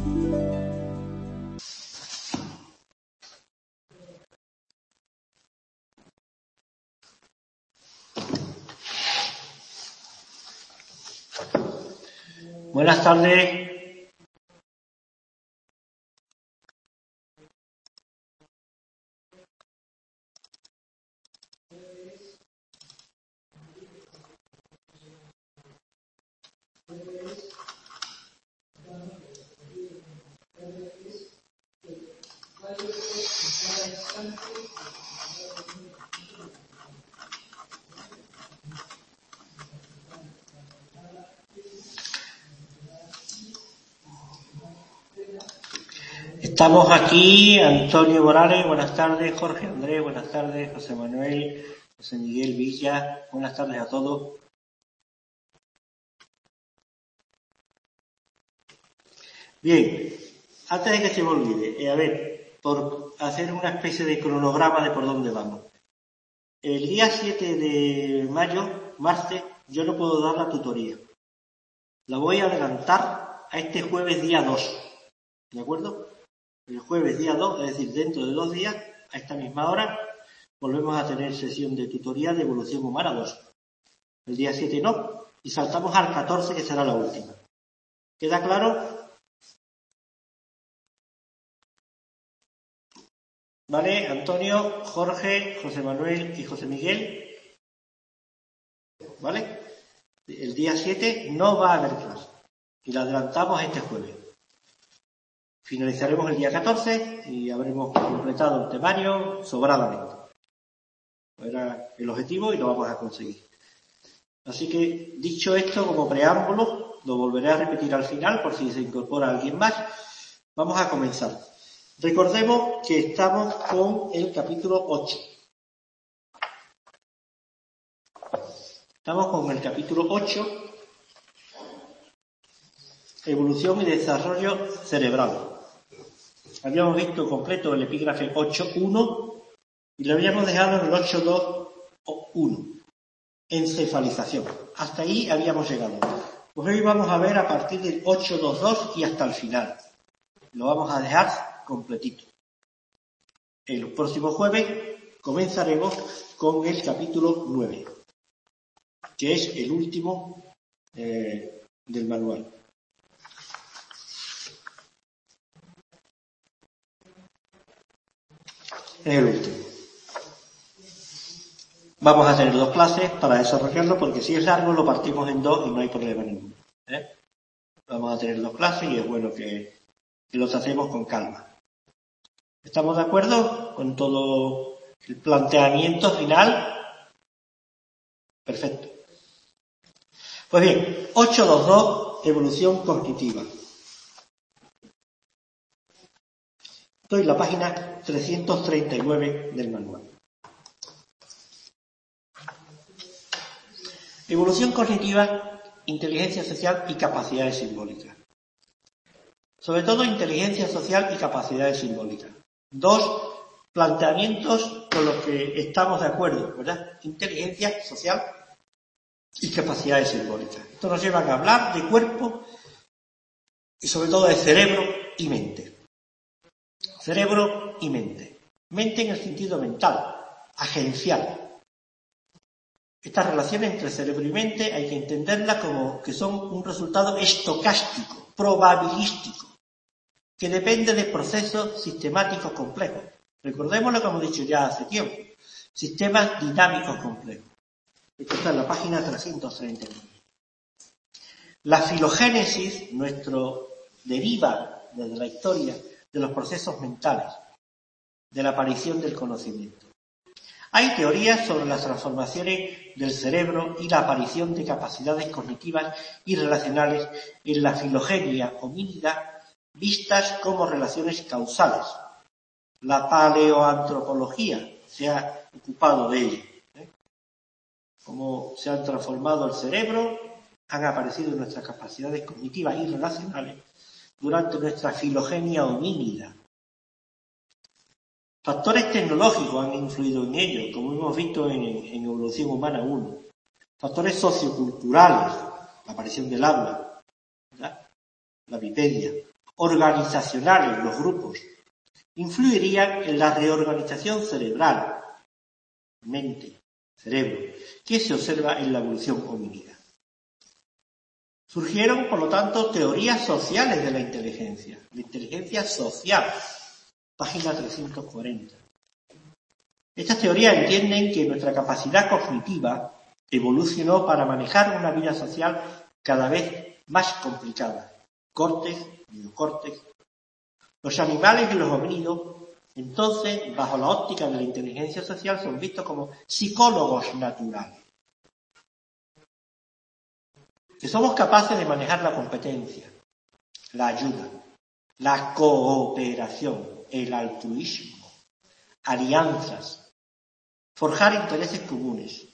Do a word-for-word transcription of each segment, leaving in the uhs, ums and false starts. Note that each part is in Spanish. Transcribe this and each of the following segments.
Buenas tardes. Estamos aquí, Antonio Morales, buenas tardes, Jorge Andrés, buenas tardes, José Manuel, José Miguel Villa, buenas tardes a todos. Bien, antes de que se me olvide, eh, a ver, por hacer una especie de cronograma de por dónde vamos. El día siete de mayo, martes, yo no puedo dar la tutoría. La voy a adelantar a este jueves día dos, ¿de acuerdo? El jueves día dos, es decir, dentro de dos días, a esta misma hora, volvemos a tener sesión de tutoría de evolución humana dos. El día siete no, y saltamos al catorce, que será la última. ¿Queda claro? ¿Vale? Antonio, Jorge, José Manuel y José Miguel. ¿Vale? El día siete no va a haber clase, y la adelantamos a este jueves. Finalizaremos el día catorce y habremos completado el temario sobradamente. Era el objetivo y lo vamos a conseguir. Así que, dicho esto como preámbulo, lo volveré a repetir al final por si se incorpora alguien más. Vamos a comenzar. Recordemos que estamos con el capítulo ocho. Estamos con el capítulo ocho, Evolución y Desarrollo Cerebral. Habíamos visto completo el epígrafe ocho punto uno y lo habíamos dejado en el ocho punto dos punto uno. Encefalización. Hasta ahí habíamos llegado. Pues hoy vamos a ver a partir del ocho punto dos punto dos y hasta el final. Lo vamos a dejar completito. El próximo jueves comenzaremos con el capítulo nueve, que es el último eh, del manual. Es el último. Vamos a tener dos clases para desarrollarlo, porque si es largo lo partimos en dos y no hay problema ninguno. ¿eh? Vamos a tener dos clases y es bueno que, que los hacemos con calma. ¿Estamos de acuerdo con todo el planteamiento final? Perfecto. Pues bien, ocho punto dos punto dos, evolución cognitiva. Estoy en la página trescientos treinta y nueve del manual. Evolución cognitiva, inteligencia social y capacidades simbólicas. Sobre todo inteligencia social y capacidades simbólicas. Dos planteamientos con los que estamos de acuerdo, ¿verdad? Inteligencia social y capacidades simbólicas. Esto nos lleva a hablar de cuerpo y sobre todo de cerebro y mente. Cerebro y mente. Mente en el sentido mental, agencial. Esta relación entre cerebro y mente hay que entenderla como que son un resultado estocástico, probabilístico, que depende de procesos sistemáticos complejos. Recordemos lo que hemos dicho ya hace tiempo. Sistemas dinámicos complejos. Esto está en la página trescientos treinta y nueve. La filogénesis, nuestro deriva desde la historia de los procesos mentales, de la aparición del conocimiento. Hay teorías sobre las transformaciones del cerebro y la aparición de capacidades cognitivas y relacionales en la filogenia homínida vistas como relaciones causales. La paleoantropología se ha ocupado de ello. ¿eh? Cómo se han transformado el cerebro, han aparecido nuestras capacidades cognitivas y relacionales durante nuestra filogenia homínida. Factores tecnológicos han influido en ello, como hemos visto en, en Evolución Humana uno. Factores socioculturales, la aparición del habla, ¿verdad? La Wikipedia, organizacionales, los grupos, influirían en la reorganización cerebral, mente, cerebro, que se observa en la evolución hominida. Surgieron, por lo tanto, teorías sociales de la inteligencia, la inteligencia social, página trescientos cuarenta. Estas teorías entienden que nuestra capacidad cognitiva evolucionó para manejar una vida social cada vez más complicada. Córtex, neocórtex. Los animales y los homínidos, entonces, bajo la óptica de la inteligencia social, son vistos como psicólogos naturales. Que somos capaces de manejar la competencia, la ayuda, la cooperación, el altruismo, alianzas, forjar intereses comunes.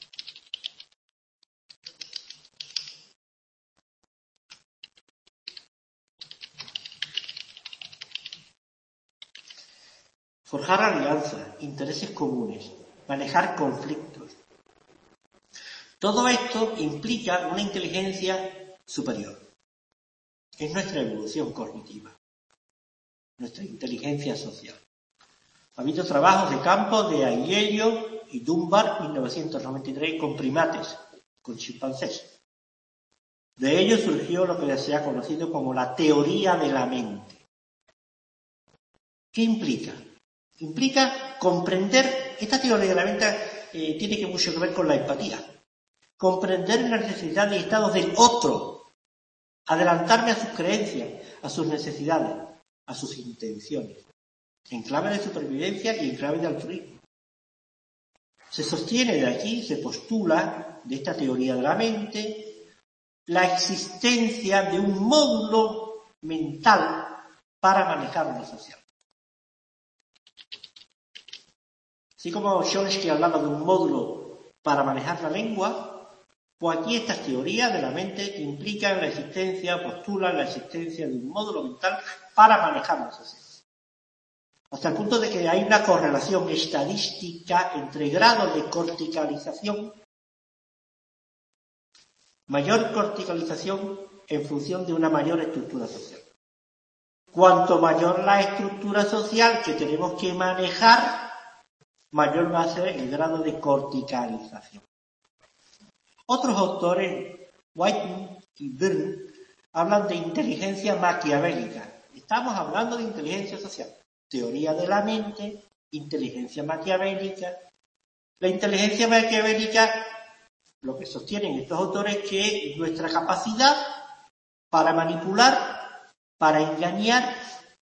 Forjar alianzas, intereses comunes, manejar conflictos. Todo esto implica una inteligencia superior. Es nuestra evolución cognitiva, nuestra inteligencia social. Ha habido trabajos de campo de Agnello y Dunbar, mil novecientos noventa y tres, con primates, con chimpancés. De ello surgió lo que se ha conocido como la teoría de la mente. ¿Qué implica? Implica comprender, esta teoría de la mente eh, tiene que mucho que ver con la empatía. Comprender las necesidades y estados del otro, adelantarme a sus creencias, a sus necesidades, a sus intenciones, en clave de supervivencia y en clave de altruismo. Se sostiene de aquí, se postula, de esta teoría de la mente, la existencia de un módulo mental para manejar lo social. Así como Chomsky hablaba de un módulo para manejar la lengua, pues aquí estas teorías de la mente implican la existencia, postulan la existencia de un módulo mental para manejar la sociedad. Hasta el punto de que hay una correlación estadística entre grados de corticalización, mayor corticalización en función de una mayor estructura social. Cuanto mayor la estructura social que tenemos que manejar, mayor va a ser el grado de corticalización. Otros autores, White y Byrne, hablan de inteligencia maquiavélica. Estamos hablando de inteligencia social. Teoría de la mente, inteligencia maquiavélica. La inteligencia maquiavélica, lo que sostienen estos autores, es que es nuestra capacidad para manipular, para engañar,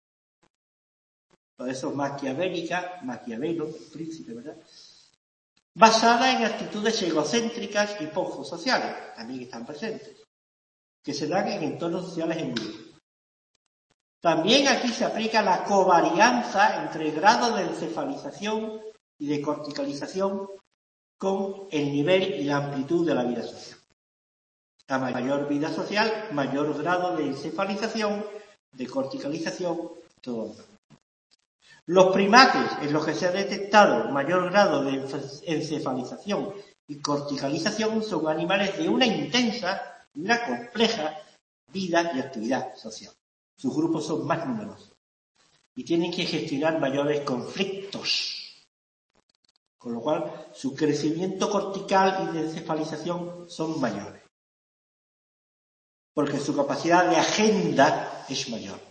por eso maquiavélica, Maquiavelo, el príncipe, ¿verdad?, basada en actitudes egocéntricas y poco sociales, también están presentes, que se dan en entornos sociales en grupo. También aquí se aplica la covarianza entre el grado de encefalización y de corticalización con el nivel y la amplitud de la vida social. A mayor vida social, mayor grado de encefalización, de corticalización, todo eso. Los primates, en los que se ha detectado mayor grado de encefalización y corticalización, son animales de una intensa y una compleja vida y actividad social. Sus grupos son más numerosos y tienen que gestionar mayores conflictos, con lo cual su crecimiento cortical y de encefalización son mayores, porque su capacidad de agenda es mayor.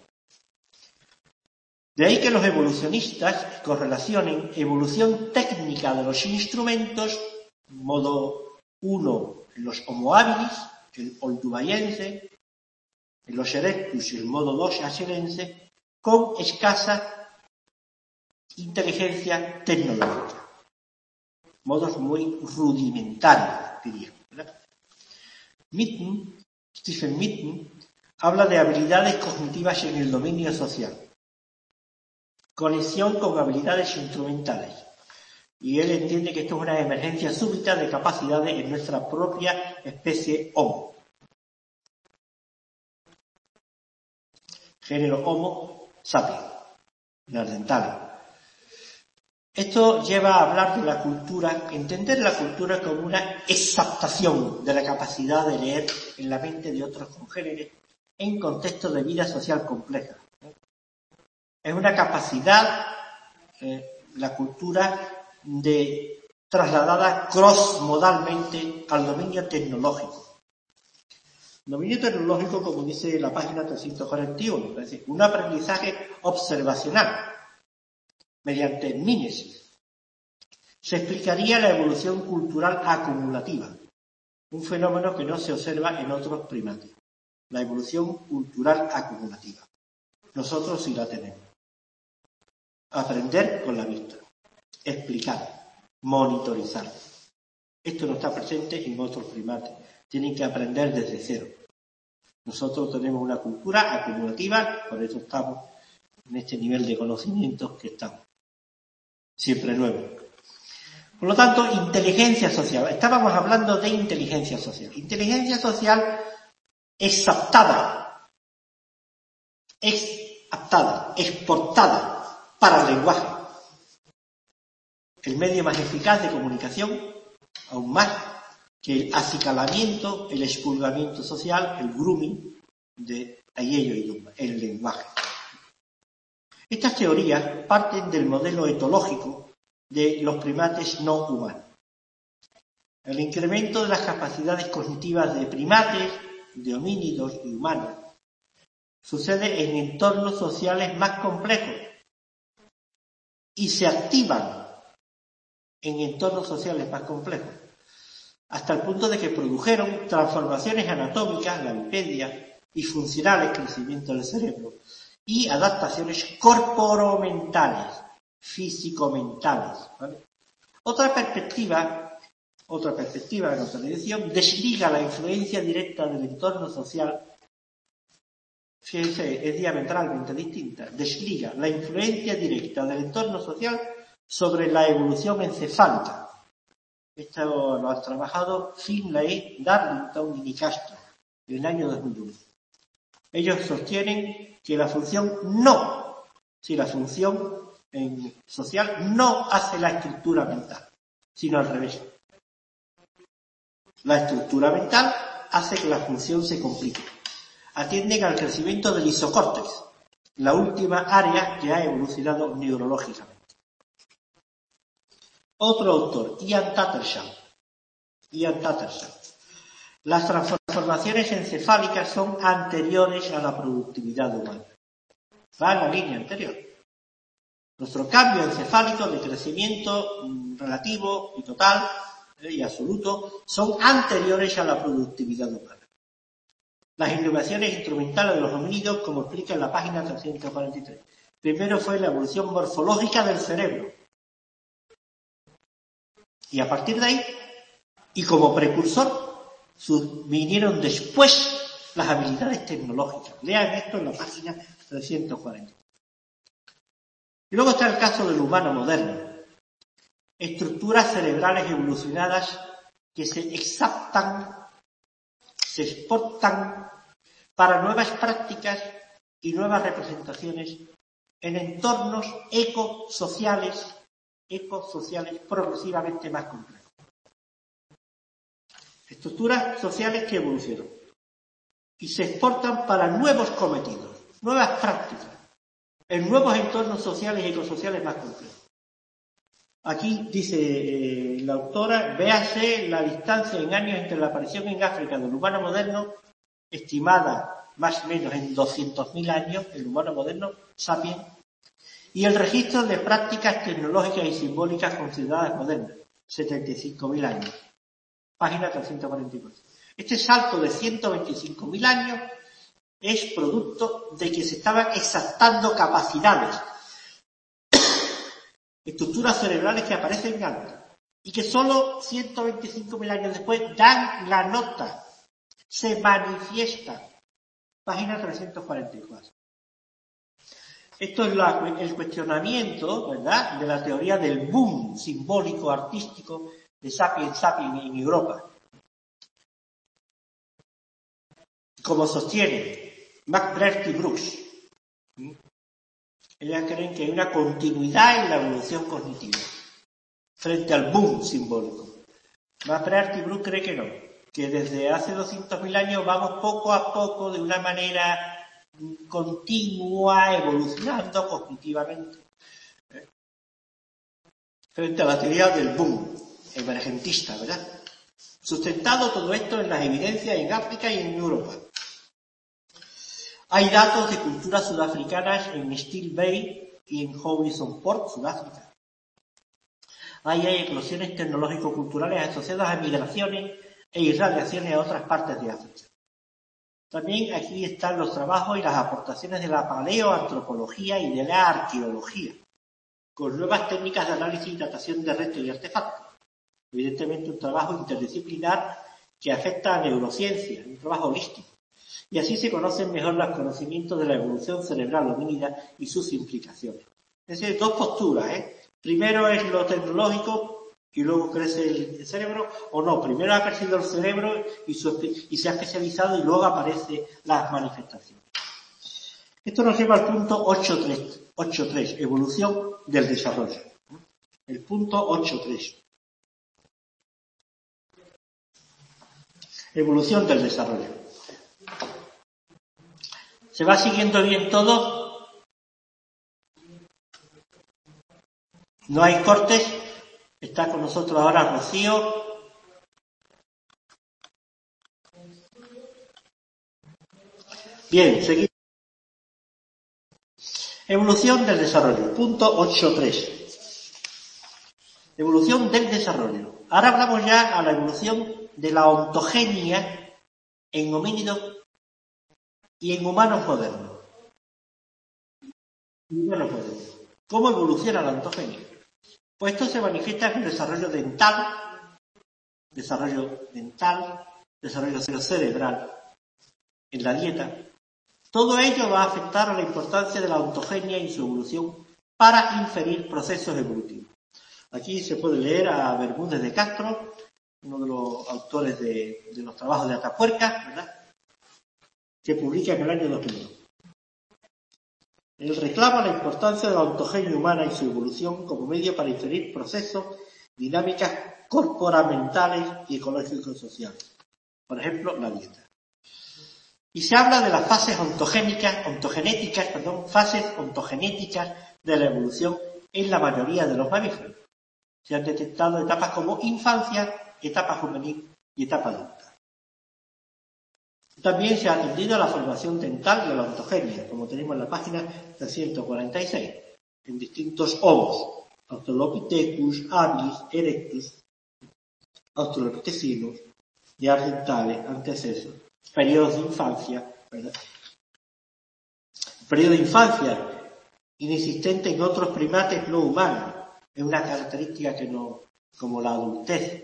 De ahí que los evolucionistas correlacionen evolución técnica de los instrumentos, modo uno en los Homo habilis, el oldubayense, en los erectus, el modo dos achelense, con escasa inteligencia tecnológica. Modos muy rudimentarios, diría, ¿verdad? Mitton, Stephen Mitton, habla de habilidades cognitivas en el dominio social. Conexión con habilidades instrumentales. Y él entiende que esto es una emergencia súbita de capacidades en nuestra propia especie Homo. Género Homo sapiens, neandertal. Esto lleva a hablar de la cultura, entender la cultura como una exaptación de la capacidad de leer en la mente de otros congéneres en contextos de vida social compleja. Es una capacidad, eh, la cultura, de trasladada cross-modalmente al dominio tecnológico. Dominio tecnológico, como dice la página trescientos cuarenta y uno, es decir, un aprendizaje observacional mediante mímesis. Se explicaría la evolución cultural acumulativa, un fenómeno que no se observa en otros primates. La evolución cultural acumulativa. Nosotros sí la tenemos. Aprender con la vista, explicar, monitorizar. Esto no está presente en otros primates. Tienen que aprender desde cero. Nosotros tenemos una cultura acumulativa, por eso estamos en este nivel de conocimientos que estamos. Siempre nuevo. Por lo tanto, inteligencia social. Estábamos hablando de inteligencia social. Inteligencia social exaptada, exaptada, exportada para el lenguaje. El medio más eficaz de comunicación, aún más que el acicalamiento, el expurgamiento social, el grooming de Ayeyo y Dumba, el lenguaje. Estas teorías parten del modelo etológico de los primates no humanos. El incremento de las capacidades cognitivas de primates, de homínidos y humanos sucede en entornos sociales más complejos y se activan en entornos sociales más complejos, hasta el punto de que produjeron transformaciones anatómicas, la bipedia, y funcionales, crecimiento del cerebro, y adaptaciones corporomentales, físico-mentales, ¿vale? Otra perspectiva, otra perspectiva en otra dirección, desliga la influencia directa del entorno social. Fíjense, es diametralmente distinta. Desliga la influencia directa del entorno social sobre la evolución encefálica. Esto lo han trabajado Finlay, Darlington y Nicastro en el año dos mil uno. Ellos sostienen que la función no, si la función en social no hace la estructura mental, sino al revés. La estructura mental hace que la función se complique. Atienden al crecimiento del isocórtex, la última área que ha evolucionado neurológicamente. Otro autor, Ian Tattersall. Ian Tattersall. Las transformaciones encefálicas son anteriores a la productividad humana. Va en la línea anterior. Nuestro cambio encefálico de crecimiento relativo y total y absoluto son anteriores a la productividad humana. Las innovaciones instrumentales de los homínidos, como explica en la página trescientos cuarenta y tres. Primero fue la evolución morfológica del cerebro. Y a partir de ahí, y como precursor, vinieron después las habilidades tecnológicas. Lean esto en la página trescientos cuarenta. Y luego está el caso del humano moderno. Estructuras cerebrales evolucionadas que se exaptan, se exportan para nuevas prácticas y nuevas representaciones en entornos ecosociales, ecosociales progresivamente más complejos. Estructuras sociales que evolucionan y se exportan para nuevos cometidos, nuevas prácticas, en nuevos entornos sociales y ecosociales más complejos. Aquí dice eh, la autora, véase la distancia en años entre la aparición en África del humano moderno, estimada más o menos en doscientos mil años, el humano moderno, sapiens, y el registro de prácticas tecnológicas y simbólicas consideradas modernas, setenta y cinco mil años. Página trescientos cuarenta y cuatro. Este salto de ciento veinticinco mil años es producto de que se estaban exaltando capacidades, estructuras cerebrales que aparecen antes y que solo ciento veinticinco mil años después dan la nota, se manifiestan. Página trescientos cuarenta y cuatro. Esto es la, el cuestionamiento, ¿verdad?, de la teoría del boom simbólico artístico de Sapiens Sapiens en Europa. Como sostiene McBride y Brooks, ellas creen que hay una continuidad en la evolución cognitiva frente al boom simbólico. McBride y Brooks cree que no, que desde hace doscientos mil años vamos poco a poco, de una manera continua, evolucionando cognitivamente, ¿eh? frente a la teoría del boom emergentista, ¿verdad? Sustentado todo esto en las evidencias en África y en Europa. Hay datos de culturas sudafricanas en Steel Bay y en Hobson Port, Sudáfrica. Ahí hay eclosiones tecnológico-culturales asociadas a migraciones e irradiaciones a otras partes de África. También aquí están los trabajos y las aportaciones de la paleoantropología y de la arqueología, con nuevas técnicas de análisis y datación de restos y artefactos. Evidentemente un trabajo interdisciplinar que afecta a neurociencia, un trabajo holístico. Y así se conocen mejor los conocimientos de la evolución cerebral homínida y sus implicaciones. Es decir, dos posturas, ¿eh? Primero es lo tecnológico y luego crece el cerebro, o no, primero ha aparecido el cerebro y, su, y se ha especializado y luego aparecen las manifestaciones. Esto nos lleva al punto ocho punto tres, evolución del desarrollo. El punto ocho punto tres. Evolución del desarrollo. ¿Se va siguiendo bien todo? ¿No hay cortes? Está con nosotros ahora Rocío. Bien, seguimos. Evolución del desarrollo. Punto ocho punto tres. Evolución del desarrollo. Ahora hablamos ya a la evolución de la ontogenia en homínidos y en humanos modernos. Humanos modernos. ¿Cómo evoluciona la ontogenia? Pues esto se manifiesta en el desarrollo dental, desarrollo dental, desarrollo cerebral, en la dieta. Todo ello va a afectar a la importancia de la ontogenia y su evolución para inferir procesos evolutivos. Aquí se puede leer a Bermúdez de Castro, uno de los autores de, de los trabajos de Atapuerca, ¿verdad?, que publica en el año dos mil dos. Él reclama la importancia de la ontogenia humana y su evolución como medio para inferir procesos, dinámicas corporamentales y ecológico-sociales. Por ejemplo, la dieta. Y se habla de las fases ontogénicas, ontogenéticas, perdón, fases ontogenéticas de la evolución en la mayoría de los mamíferos. Se han detectado etapas como infancia, etapa juvenil y etapa adulta. También se ha atendido a la formación dental de la ontogenia, como tenemos en la página trescientos cuarenta y seis, en distintos homos, Australopithecus, habilis, erectus, Australopithecines, neandertales, antecesos, periodos de infancia, ¿verdad? Periodo de infancia inexistente en otros primates no humanos, es una característica que no, como la adultez.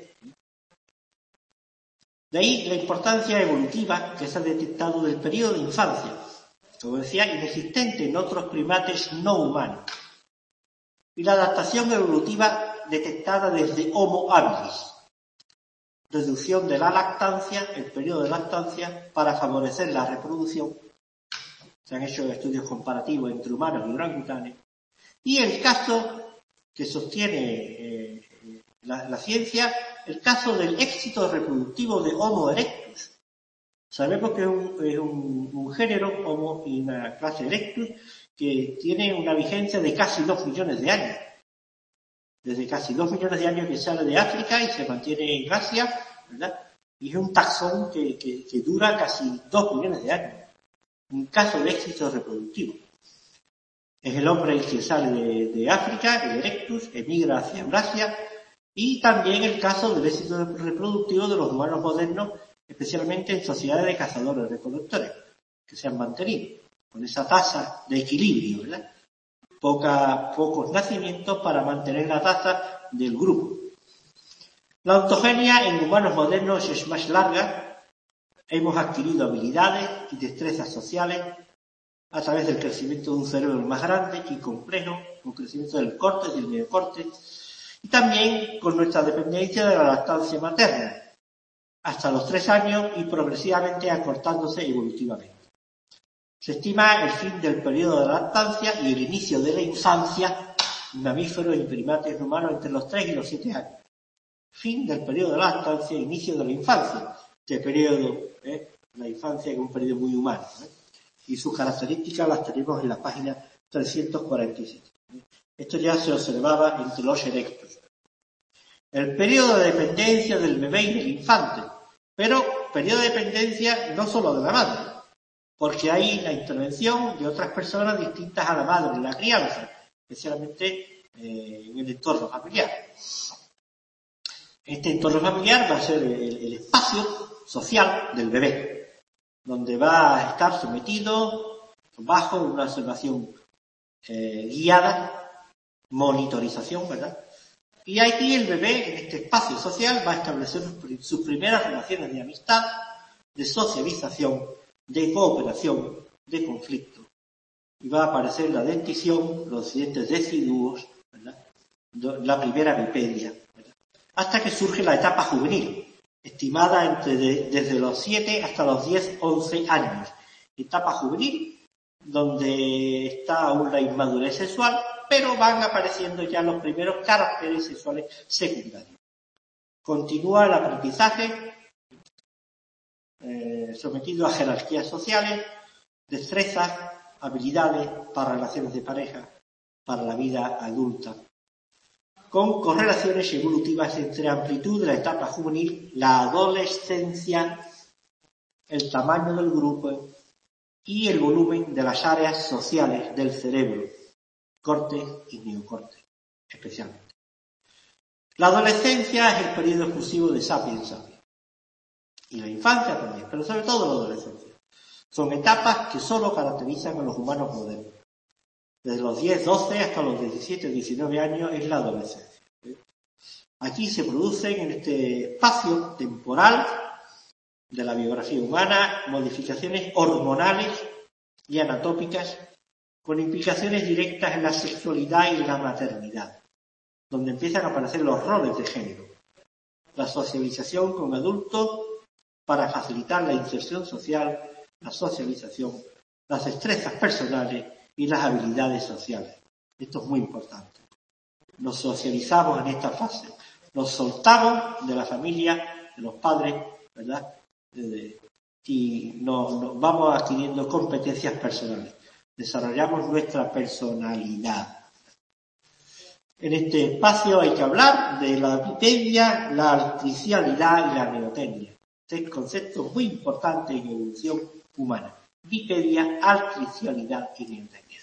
De ahí la importancia evolutiva que se ha detectado del periodo de infancia, como decía, inexistente en otros primates no humanos. Y la adaptación evolutiva detectada desde Homo habilis. Reducción de la lactancia, el periodo de lactancia, para favorecer la reproducción. Se han hecho estudios comparativos entre humanos y orangutanes. Y el caso que sostiene eh, la, la ciencia, el caso del éxito reproductivo de Homo erectus. Sabemos que es un, es un, un género, Homo y una clase erectus, que tiene una vigencia de casi dos millones de años. Desde casi dos millones de años que sale de África y se mantiene en Asia, ¿verdad? Y es un taxón que, que, que dura casi dos millones de años. Un caso de éxito reproductivo. Es el hombre el que sale de, de África, el erectus, emigra hacia Eurasia, y también el caso del éxito reproductivo de los humanos modernos, especialmente en sociedades de cazadores recolectores, que se han mantenido con esa tasa de equilibrio, ¿verdad? Poca, pocos nacimientos para mantener la tasa del grupo. La ontogenia en humanos modernos es más larga. Hemos adquirido habilidades y destrezas sociales a través del crecimiento de un cerebro más grande y complejo, con crecimiento del córtex y del neocórtex, y también con nuestra dependencia de la lactancia materna, hasta los tres años y progresivamente acortándose evolutivamente. Se estima el fin del periodo de lactancia y el inicio de la infancia en mamíferos y primates humanos entre los tres y los siete años. Fin del periodo de lactancia e inicio de la infancia. este periodo, ¿eh? La infancia, que es un periodo muy humano, ¿eh? Y sus características las tenemos en la página trescientos cuarenta y siete. Esto ya se observaba entre los erectus. El periodo de dependencia del bebé y del infante, pero periodo de dependencia no solo de la madre, porque hay la intervención de otras personas distintas a la madre en la crianza, especialmente eh, en el entorno familiar. Este entorno familiar va a ser el, el espacio social del bebé, donde va a estar sometido bajo una observación eh, guiada, monitorización, ¿verdad? Y aquí el bebé, en este espacio social, va a establecer sus primeras relaciones de amistad, de socialización, de cooperación, de conflicto. Y va a aparecer la dentición, los dientes deciduos, ¿verdad? La primera bipedia, ¿verdad? Hasta que surge la etapa juvenil, estimada entre de, desde los siete hasta los diez, once años. Etapa juvenil, donde está aún la inmadurez sexual, pero van apareciendo ya los primeros caracteres sexuales secundarios. Continúa el aprendizaje eh, sometido a jerarquías sociales, destrezas, habilidades para relaciones de pareja, para la vida adulta, con correlaciones evolutivas entre amplitud de la etapa juvenil, la adolescencia, el tamaño del grupo y el volumen de las áreas sociales del cerebro, corte y neocorte, especialmente. La adolescencia es el periodo exclusivo de Sapiens Sapiens. Y la infancia también, pero sobre todo la adolescencia. Son etapas que solo caracterizan a los humanos modernos. Desde los diez, doce hasta los diecisiete, diecinueve años es la adolescencia. Aquí se producen en este espacio temporal de la biografía humana modificaciones hormonales y anatómicas con implicaciones directas en la sexualidad y la maternidad, donde empiezan a aparecer los roles de género, la socialización con adultos para facilitar la inserción social, la socialización, las destrezas personales y las habilidades sociales. Esto es muy importante. Nos socializamos en esta fase, nos soltamos de la familia, de los padres, ¿verdad? Y nos, nos vamos adquiriendo competencias personales. Desarrollamos nuestra personalidad. En este espacio hay que hablar de la bipedia, la artificialidad y la neotenia. Tres conceptos muy importantes en evolución humana. Bipedia, artificialidad y neotenia.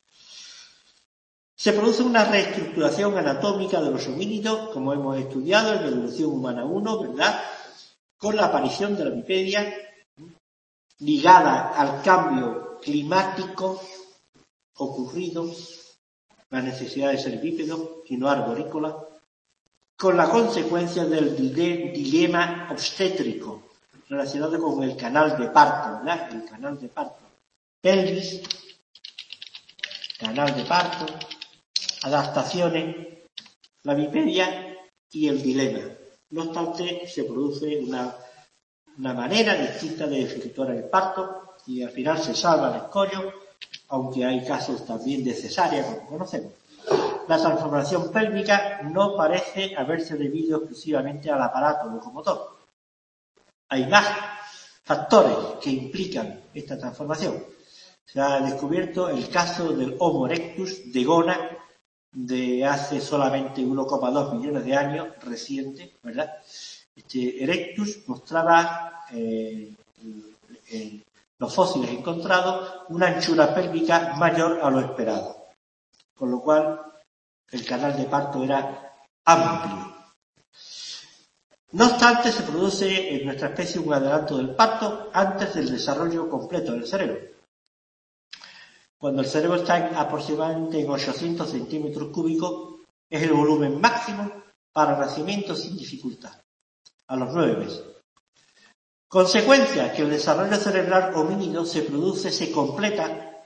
Se produce una reestructuración anatómica de los homínidos, como hemos estudiado en la evolución humana uno, ¿verdad? Con la aparición de la bipedia, ligada al cambio climático ocurrido, la necesidad de ser bípedo y no arborícola, con la consecuencia del dilema obstétrico relacionado con el canal de parto, ¿verdad? El canal de parto. Pelvis, canal de parto, adaptaciones, la bipedia y el dilema. No obstante, se produce una, una manera distinta de efectuar el parto y al final se salva el escollo, aunque hay casos también de cesárea, como conocemos. La transformación pélvica no parece haberse debido exclusivamente al aparato locomotor. Hay más factores que implican esta transformación. Se ha descubierto el caso del Homo erectus de Gona, de hace solamente uno coma dos millones de años, reciente, ¿verdad? Este erectus mostraba eh, en los fósiles encontrados una anchura pélvica mayor a lo esperado, con lo cual el canal de parto era amplio. No obstante, se produce en nuestra especie un adelanto del parto antes del desarrollo completo del cerebro. Cuando el cerebro está en aproximadamente en ochocientos centímetros cúbicos, es el volumen máximo para nacimiento sin dificultad, a los nueve meses. Consecuencia, que el desarrollo cerebral homínido se produce, se completa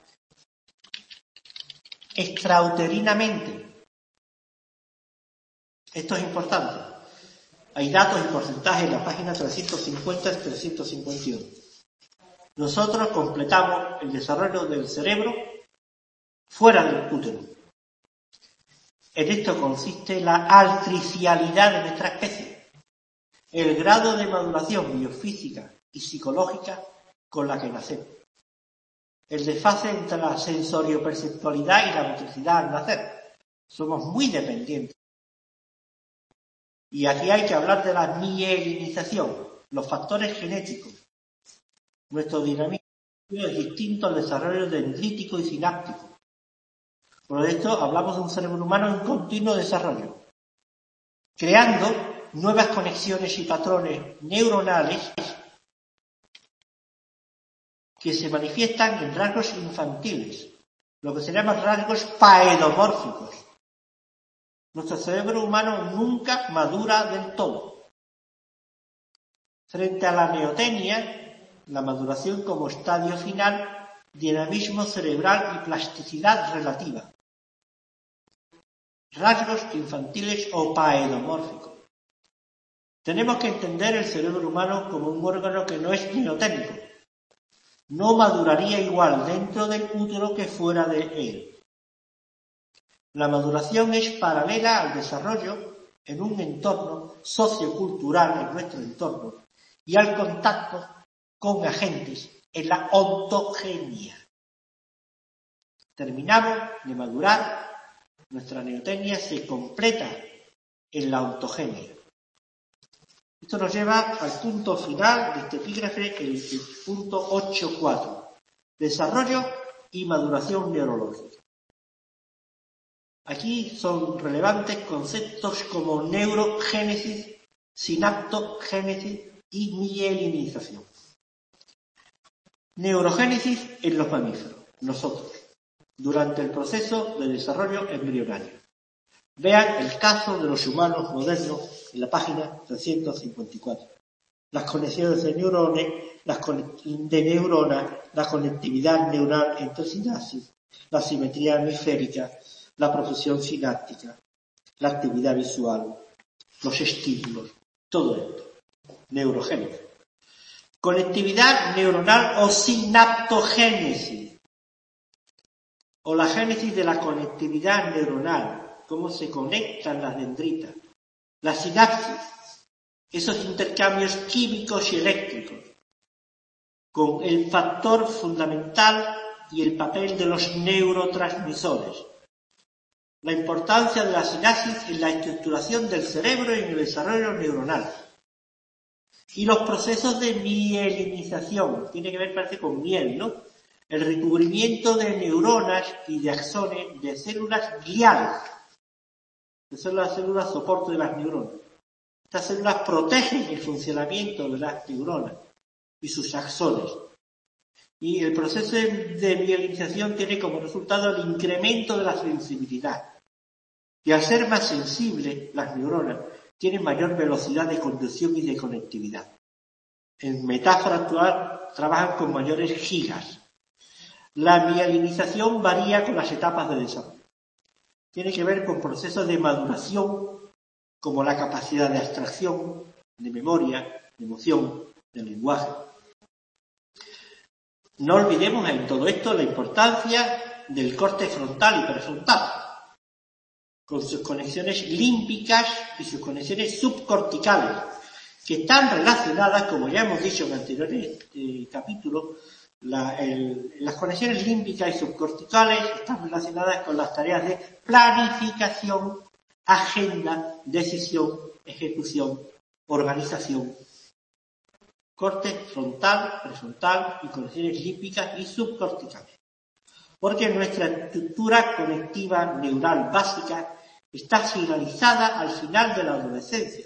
extrauterinamente. Esto es importante. Hay datos y porcentajes en la página trescientos cincuenta y trescientos cincuenta y uno. Nosotros completamos el desarrollo del cerebro fuera del útero. En esto consiste la altricialidad de nuestra especie. el grado de maduración biofísica y psicológica con la que nacemos. El desfase entre la sensorioperceptualidad y la motricidad al nacer. Somos muy dependientes. Y aquí hay que hablar de la mielinización, los factores genéticos. Nuestro dinamismo es distinto al desarrollo dendrítico y sináptico. Por lo tanto, hablamos de un cerebro humano en continuo desarrollo, creando nuevas conexiones y patrones neuronales que se manifiestan en rasgos infantiles, lo que se llama rasgos paedomórficos. Nuestro cerebro humano nunca madura del todo. Frente a la neotenia, la maduración como estadio final, dinamismo cerebral y plasticidad relativa. Rasgos infantiles o paedomórficos. Tenemos que entender el cerebro humano como un órgano que no es neoténico. No maduraría igual dentro del útero que fuera de él. La maduración es paralela al desarrollo en un entorno sociocultural, en nuestro entorno, y al contacto con agentes en la ontogenia. Terminamos de madurar, nuestra neotenia se completa en la ontogenia. Esto nos lleva al punto final de este epígrafe, el, el punto ocho punto cuatro. Desarrollo y maduración neurológica. Aquí son relevantes conceptos como neurogénesis, sinaptogénesis y mielinización. Neurogénesis en los mamíferos, nosotros, durante el proceso de desarrollo embrionario. Vean el caso de los humanos modernos en la página trescientos cincuenta y cuatro. Las conexiones de neurones, las de neuronas, la conectividad neural entre sinapsis, la simetría hemisférica, la profusión sináptica, la actividad visual, los estímulos, todo esto. Neurogénesis. Conectividad neuronal o sinaptogénesis, o la génesis de la conectividad neuronal, cómo se conectan las dendritas, la sinapsis, esos intercambios químicos y eléctricos, con el factor fundamental y el papel de los neurotransmisores. La importancia de la sinapsis en la estructuración del cerebro y en el desarrollo neuronal. Y los procesos de mielinización, tiene que ver, parece, con miel, ¿no? El recubrimiento de neuronas y de axones de células gliales, que son las células soporte de las neuronas. Estas células protegen el funcionamiento de las neuronas y sus axones. Y el proceso de mielinización tiene como resultado el incremento de la sensibilidad. Y al ser más sensibles, las neuronas tienen mayor velocidad de conducción y de conectividad. En metáfora actual, trabajan con mayores gigas. La mielinización varía con las etapas de desarrollo. Tiene que ver con procesos de maduración, como la capacidad de abstracción, de memoria, de emoción, de lenguaje. No olvidemos en todo esto la importancia del corte frontal y prefrontal, con sus conexiones límbicas y sus conexiones subcorticales, que están relacionadas, como ya hemos dicho en anteriores eh, capítulos, la, el, las conexiones límbicas y subcorticales están relacionadas con las tareas de planificación, agenda, decisión, ejecución, organización. Corte frontal, prefrontal y conexiones límbicas y subcorticales. Porque nuestra estructura conectiva neural básica está finalizada al final de la adolescencia.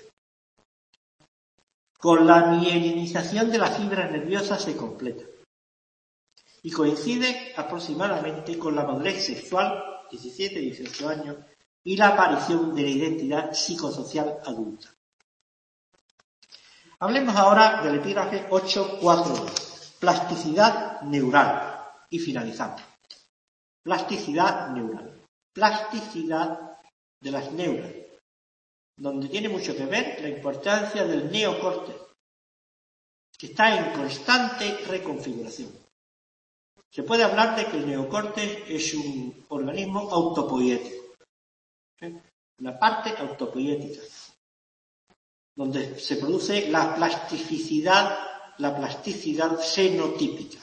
Con la mielinización de la fibra nerviosa se completa. Y coincide aproximadamente con la madurez sexual, diecisiete a dieciocho años, y la aparición de la identidad psicosocial adulta. Hablemos ahora del epígrafe ocho punto cuatro, plasticidad neural, y finalizamos. Plasticidad neural. Plasticidad de las neuras, donde tiene mucho que ver la importancia del neocórtex, que está en constante reconfiguración. Se puede hablar de que el neocórtex es un organismo autopoiético, ¿sí? Una parte autopoiética. donde se produce la plasticidad, la plasticidad fenotípica.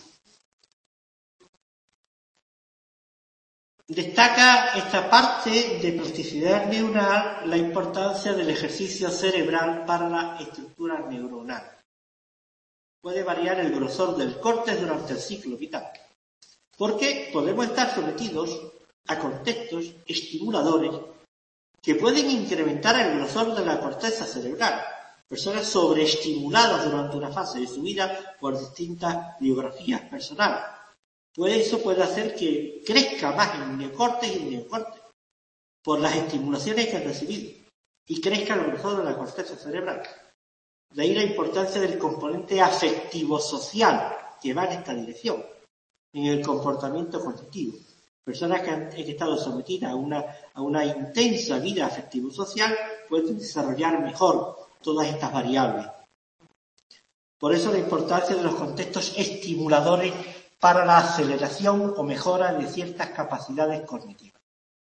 Destaca esta parte de plasticidad neuronal la importancia del ejercicio cerebral para la estructura neuronal. Puede variar el grosor del córtex durante el ciclo vital, porque podemos estar sometidos a contextos estimuladores que pueden incrementar el grosor de la corteza cerebral. Personas sobreestimuladas durante una fase de su vida por distintas biografías personales. Pues eso puede hacer que crezca más el neocórtex y el neocórtex por las estimulaciones que han recibido y crezca el grosor de la corteza cerebral. De ahí la importancia del componente afectivo-social que va en esta dirección, en el comportamiento cognitivo. Personas que han estado sometidas a una, a una intensa vida afectivo-social pueden desarrollar mejor todas estas variables. Por eso la importancia de los contextos estimuladores para la aceleración o mejora de ciertas capacidades cognitivas.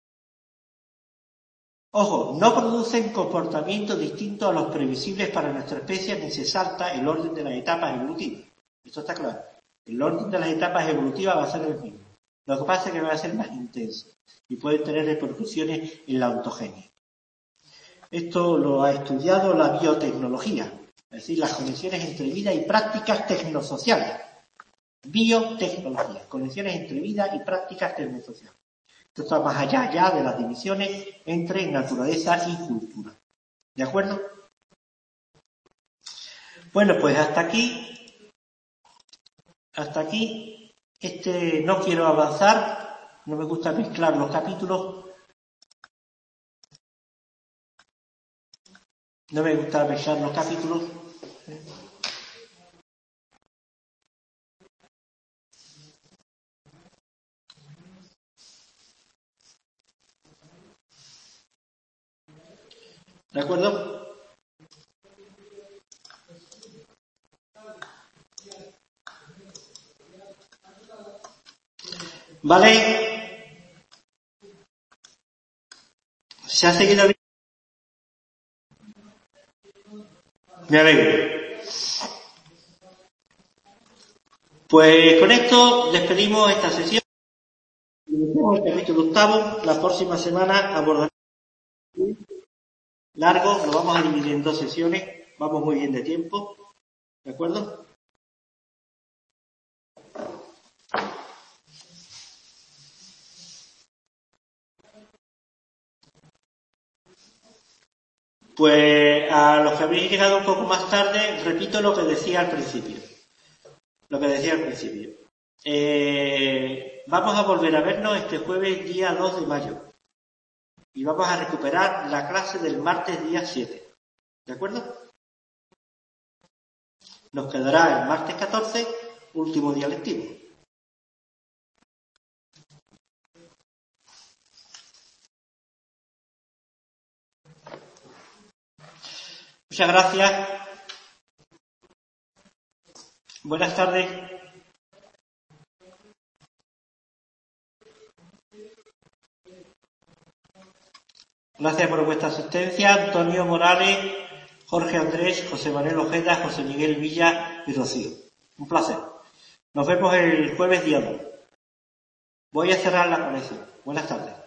Ojo, no producen comportamientos distintos a los previsibles para nuestra especie ni se salta el orden de las etapas evolutivas. Esto está claro. El orden de las etapas evolutivas va a ser el mismo. Lo que pasa es que va a ser más intenso y puede tener repercusiones en la ontogenia. Esto lo ha estudiado la biotecnología, es decir, las conexiones entre vida y prácticas tecnosociales. Biotecnología, conexiones entre vida y prácticas tecnosociales. Esto está más allá ya de las divisiones entre naturaleza y cultura. ¿De acuerdo? Bueno, pues hasta aquí, hasta aquí, este, no quiero avanzar, no me gusta mezclar los capítulos, no me gusta mezclar los capítulos. ¿De acuerdo? Vale. ¿Se ha seguido bien? Me alegro. Pues con esto despedimos esta sesión. El capítulo octavo. La próxima semana abordaremos largo, lo vamos a dividir en dos sesiones. Vamos muy bien de tiempo. ¿De acuerdo? Pues a los que habéis llegado un poco más tarde, repito lo que decía al principio. Lo que decía al principio. Eh, vamos a volver a vernos este jueves día dos de mayo. Y vamos a recuperar la clase del martes día siete. ¿De acuerdo? Nos quedará el martes catorce, último día lectivo. Muchas gracias. Buenas tardes. Gracias por vuestra asistencia. Antonio Morales, Jorge Andrés, José Manuel Ojeda, José Miguel Villa y Rocío. Un placer. Nos vemos el jueves día dos. Voy a cerrar la conexión. Buenas tardes.